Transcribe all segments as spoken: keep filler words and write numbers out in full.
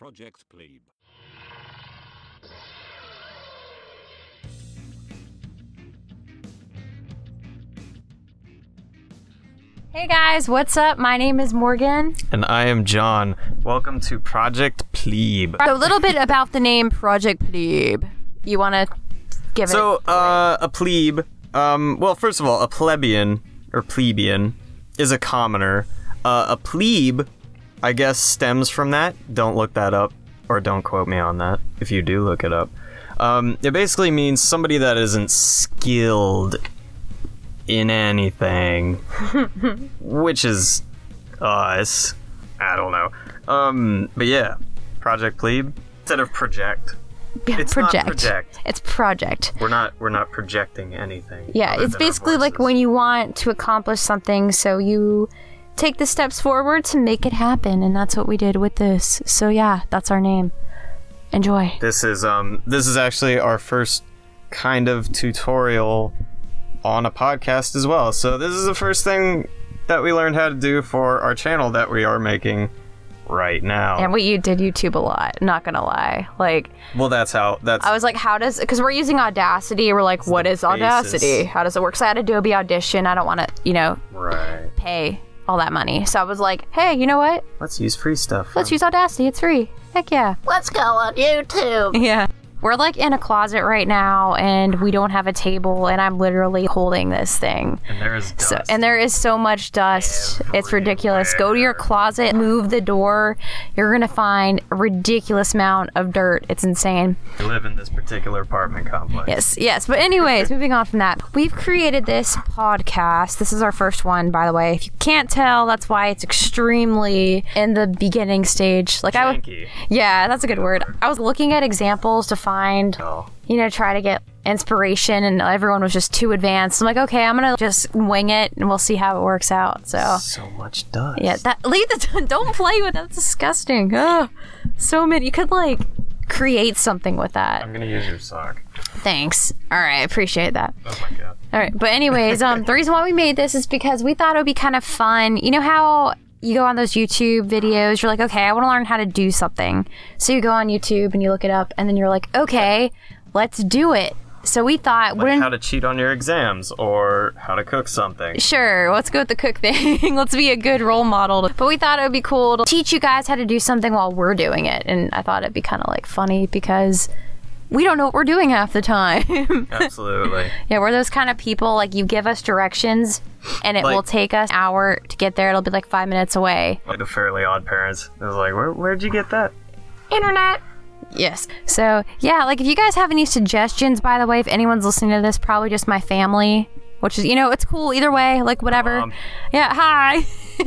Project Plebe. Hey guys, what's up? My name is Morgan. And I am John. Welcome to Project Plebe. So a little bit about the name Project Plebe. You want to give so, it? So, uh, a plebe, um, well, first of all, a plebeian, or plebeian, is a commoner. Uh, a plebe, I guess, stems from that. Don't look that up, or don't quote me on that, if you do look it up. Um, it basically means somebody that isn't skilled in anything, which is us. I don't know. Um, but yeah, Project Plebe instead of project. Yeah, it's project. not project. It's project. We're not. We're not projecting anything. Yeah, other it's than our basically like voices. when you want to accomplish something, so you take the steps forward to make it happen, and that's what we did with this. So yeah, that's our name. Enjoy. This is um. This is actually our first kind of tutorial on a podcast as well. So this is the first thing that we learned how to do for our channel that we are making right now. And we you did YouTube a lot, not gonna lie. Like, well, that's how. That's. I was like, how does, because we're using Audacity, we're like, what is Audacity? basis. How does it work? So I had Adobe Audition. I don't want to, you know, right. pay all that money. So I was like, hey, you know what? Let's use free stuff. Let's use Audacity. It's free. Heck yeah. Let's go on YouTube. Yeah. We're like in a closet right now, and we don't have a table, and I'm literally holding this thing. And there is dust. So, and there is so much dust. It's ridiculous. Go to your closet, move the door. You're going to find a ridiculous amount of dirt. It's insane. We live in this particular apartment complex. Yes, yes. But anyways, moving on from that. We've created this podcast. This is our first one, by the way. If you can't tell, that's why it's extremely in the beginning stage. Like I Janky. w- Yeah, that's a good word. I was looking at examples to find, Oh. you know, try to get inspiration, and everyone was just too advanced. I'm like, okay, I'm going to just wing it, and we'll see how it works out. So, So much dust. yeah, that, leave the, don't play with that. That's disgusting. Ugh, so many. You could, like, create something with that. I'm gonna use your sock. Thanks. All right, I appreciate that. Oh my god. All right, but anyways, um, the reason why we made this is because we thought it would be kind of fun. You know how you go on those YouTube videos, you're like, okay, I want to learn how to do something. So you go on YouTube and you look it up, and then you're like, okay, let's do it. So we thought, Like wouldn't how to cheat on your exams or how to cook something. Sure, let's go with the cook thing. Let's be a good role model. But we thought it would be cool to teach you guys how to do something while we're doing it. And I thought it'd be kind of like funny because we don't know what we're doing half the time. Absolutely. Yeah, we're those kind of people, like you give us directions and it Like- will take us an hour to get there. It'll be like five minutes away. Like the Fairly Odd Parents. It was like, Where, where'd you get that? Internet. Yes. So, yeah, like if you guys have any suggestions, by the way, if anyone's listening to this, probably just my family, which is, you know, it's cool either way, like whatever. Mom. Yeah, hi.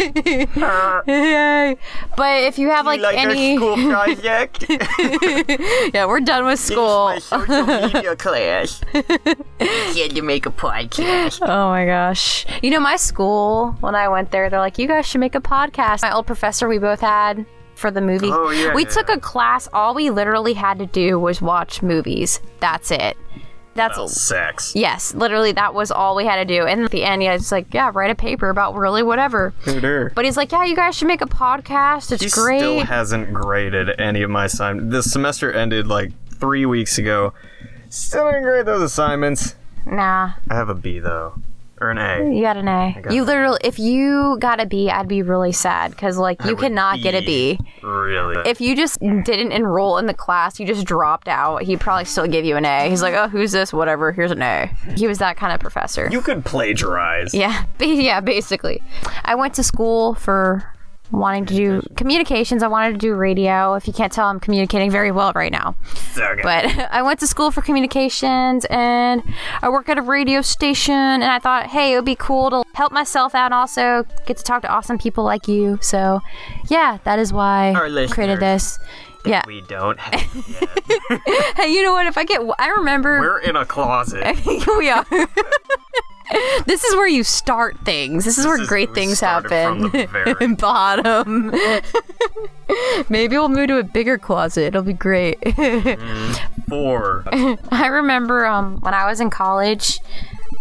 Yay. But if you have like, any project? Yeah, we're done with school. social media class. You had to make a podcast. Oh my gosh. You know, my school, when I went there, they're like, you guys should make a podcast. My old professor we both had for the movie. Oh, yeah, we yeah, took yeah. a class. All we literally had to do was watch movies. That's it. That's Well, sex. Yes, literally that was all we had to do. And at the end, yeah, it's like, yeah, write a paper about really whatever. Hooter. But he's like, yeah, you guys should make a podcast. It's He great. still hasn't graded any of my assignments. This semester ended like three weeks ago. Still didn't grade those assignments. Nah, I have a B though. Or an A. you got an A. got You an literally, if you got a B, I'd be really sad because like you would cannot get a be. B. Really? If you just didn't enroll in the class, you just dropped out, he'd probably still give you an A. He's like, oh, who's this? Whatever, here's an A. He was that kind of professor. You could plagiarize. Yeah, ba- yeah, basically. I went to school for wanting to do communications. I wanted to do radio. If you can't tell, I'm communicating very well right now. Okay. But I went to school for communications, and I work at a radio station, and I thought, hey, it would be cool to help myself out and also get to talk to awesome people like you. So, yeah, that is why Our I created this. Yeah. We don't have it yet. Hey, you know what? If I get, I remember. We're in a closet. we are. This is where you start things. This is This where is- great we things started happen. from the very Bottom. Maybe we'll move to a bigger closet. It'll be great. Four. I remember um, when I was in college,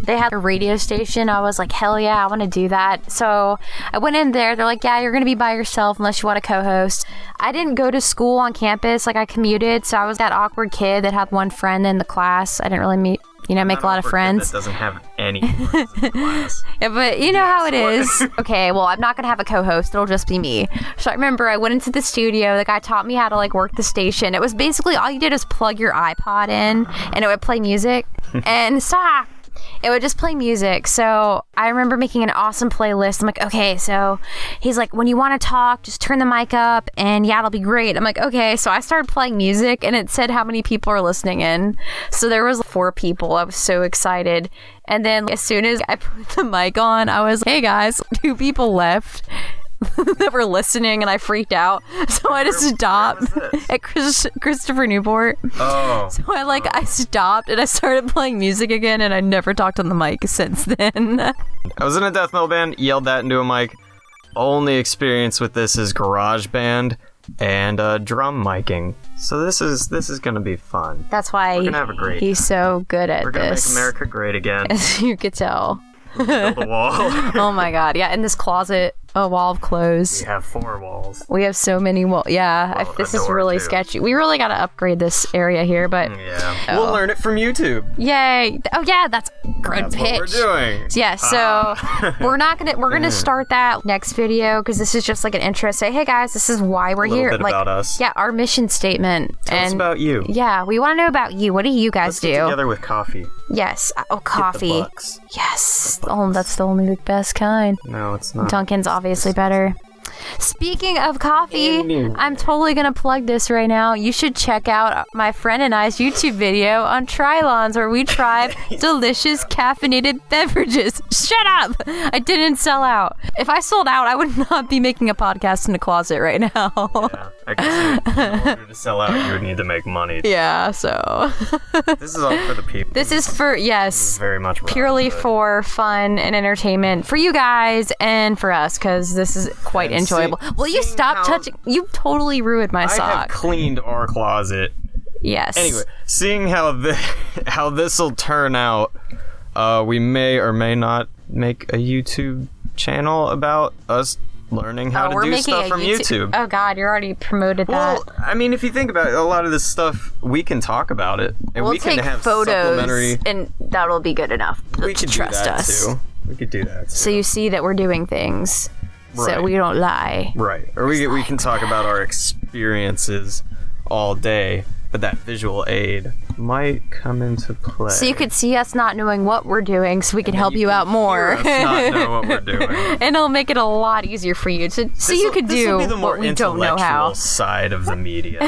they had a radio station. I was like, hell yeah, I want to do that. So I went in there. They're like, yeah, you're going to be by yourself unless you want to co-host. I didn't go to school on campus. Like, I commuted. So I was that awkward kid that had one friend in the class. I didn't really meet, you know, make a lot of friends. That doesn't have any friends in the class. Yeah, but you know how it is. Okay, well, I'm not going to have a co-host. It'll just be me. So I remember I went into the studio. The guy taught me how to, like, work the station. It was basically all you did is plug your iPod in, and it would play music. And stop! It would just play music. So I remember making an awesome playlist. I'm like, okay, so he's like, when you want to talk, just turn the mic up, and yeah, it'll be great. I'm like, okay. So I started playing music, and it said how many people are listening in. So there was four people. I was so excited. And then as soon as I put the mic on, I was like, hey guys, two people left that were listening, and I freaked out. So I just stopped at Chris, Christopher Newport. Oh. So I like I stopped and I started playing music again, and I never talked on the mic since then. I was in a death metal band, yelled that into a mic. Only experience with this is GarageBand and uh, drum miking. So this is this is gonna be fun. That's why We're gonna have a great he's so good at We're gonna this. make America great again. As you could tell. Build a wall. Oh my god, yeah, in this closet, a wall of clothes. We have four walls. We have so many walls. Yeah, Well, I, this a is door, really too. sketchy. We really gotta upgrade this area here, but Yeah. Oh. We'll learn it from YouTube. yay! Oh yeah, that's a good That's pitch. what we're doing. Yeah, so we're not gonna we're gonna start that next video because this is just like an intro. Say, hey guys, this is why we're A little here. bit like, about us. yeah, our mission statement. Tell and us about you. yeah, we want to know about you. What do you guys Let's do? get together with coffee. Yes. Oh, Get coffee. the bucks. Yes. Oh, that's the only the best kind. No, it's not. Dunkin's obviously better. Speaking of coffee, I'm totally gonna plug this right now. You should check out my friend and I's YouTube video on Trilons, where we try delicious caffeinated beverages. Shut up! I didn't sell out. If I sold out, I would not be making a podcast in the closet right now. Yeah, I guess you, in order to sell out, you would need to make money. Yeah, so This is all for the people. this is for yes, very much purely Robin Hood. for fun and entertainment for you guys and for us, because this is quite And enjoyable. see- Will you seeing stop how- touching? You totally ruined my I have sock. cleaned our closet. Yes. Anyway, seeing how the how this will turn out, uh, we may or may not make a YouTube channel about us learning how Oh, to we're do making stuff a from YouTube. Oh God, you already promoted that. Well, I mean, if you think about it, a lot of this stuff we can talk about it, and We'll we can take have photos, supplementary. and that'll be good enough We to could do trust that us. too. We could do that. Too. So you see that we're doing things, so Right. we don't lie. Right. Or we we can talk about our experiences all day, but that visual aid might come into play. So you could see us not knowing what we're doing, so we can help you, out more. Hear us not know what we're doing. And it'll make it a lot easier for you to so you This'll- could this'll do be the more what we don't know how. intellectual side of the media.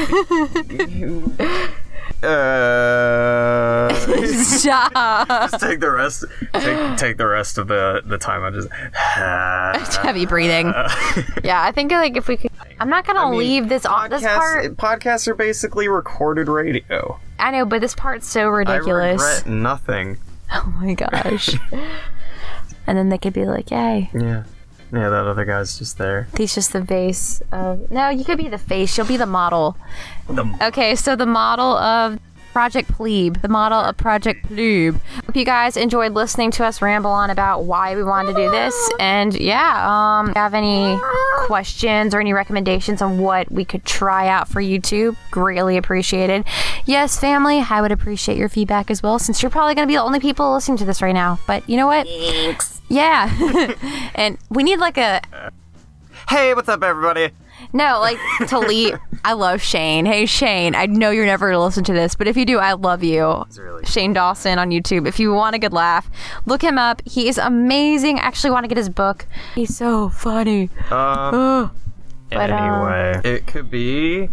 uh, Stop. just take the rest. Take, take the rest of the the time. I just Heavy breathing. Yeah, I think like if we could, I'm not gonna I mean, leave this on this podcasts- part. Podcasts are basically recorded radio. I know, but this part's so ridiculous. I regret nothing. Oh my gosh. And then they could be like, "Yay, Yeah. Yeah, that other guy's just there. he's just the face of." No, you could be the face. You'll be the model. Okay, so the model of Project Plebe, the model of Project Plebe. Hope you guys enjoyed listening to us ramble on about why we wanted to do this. And yeah, um, if you have any questions or any recommendations on what we could try out for YouTube, greatly appreciated. Yes, family, I would appreciate your feedback as well, since you're probably going to be the only people listening to this right now. But you know what? Thanks. Yeah. And we need like a Hey, what's up, everybody? No, like to leave. I love Shane. Hey, Shane. I know you're never going to listen to this, but if you do, I love you. really Shane Dawson on YouTube. If you want a good laugh, look him up. He is amazing. I actually want to get his book. He's so funny. Um, But, uh, anyway, it could be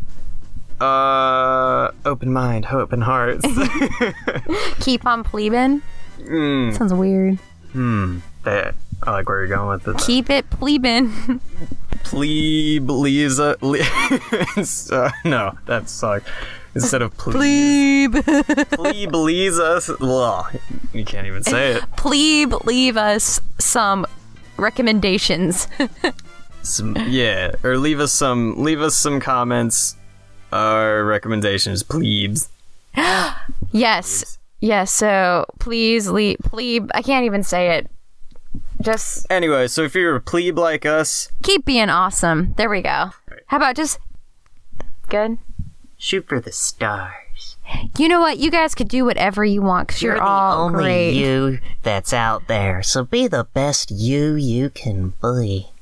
uh open mind, open hearts. Keep on plebin. mm, Sounds weird. hmm. That, I like where you're going with it. Keep it plebin. Plebe leaves a. Le- uh, no, that sucked. Instead of please. Plebe. Plebe leaves us. Well, you can't even say it. Plebe, leave us some recommendations. Some, yeah, or leave us some. Leave us some comments. Or recommendations, plebes. Yes. Yeah, so please leave plebe. I can't even say it. Just Anyway, so if you're a plebe like us, keep being awesome. There we go. How about just good? Shoot for the stars. You know what? You guys could do whatever you want because you're, You're the all only great. you that's out there, so be the best you you can be.